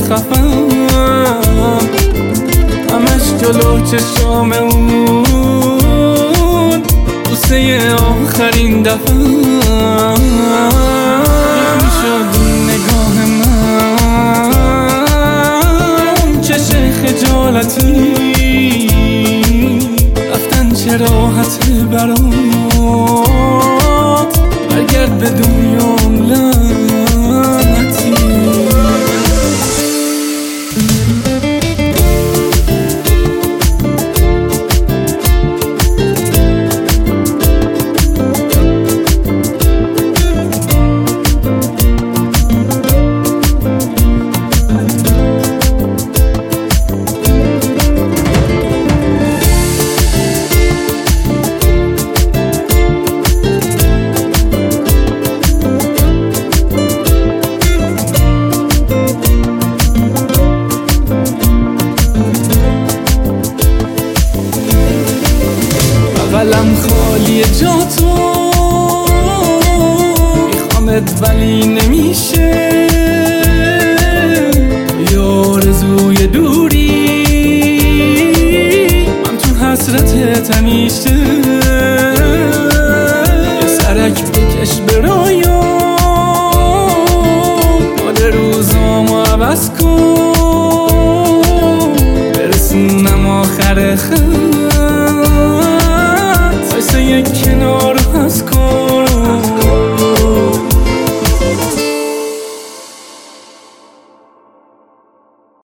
خفم، همش جلو چشام اون بوسه آخرین دفعم. بیخون شد نگاه من، چشم خجالتی رفتن چه راحته برات، برگرد به دنیام لعنتی. قلم خالی جا تو میخوامت ولی نمیشه، توی آرزوی دوری من تو حسرتت همیشه. یه سرک بکش برایام، مال روزامو عوض کن، برسونم آخر خط.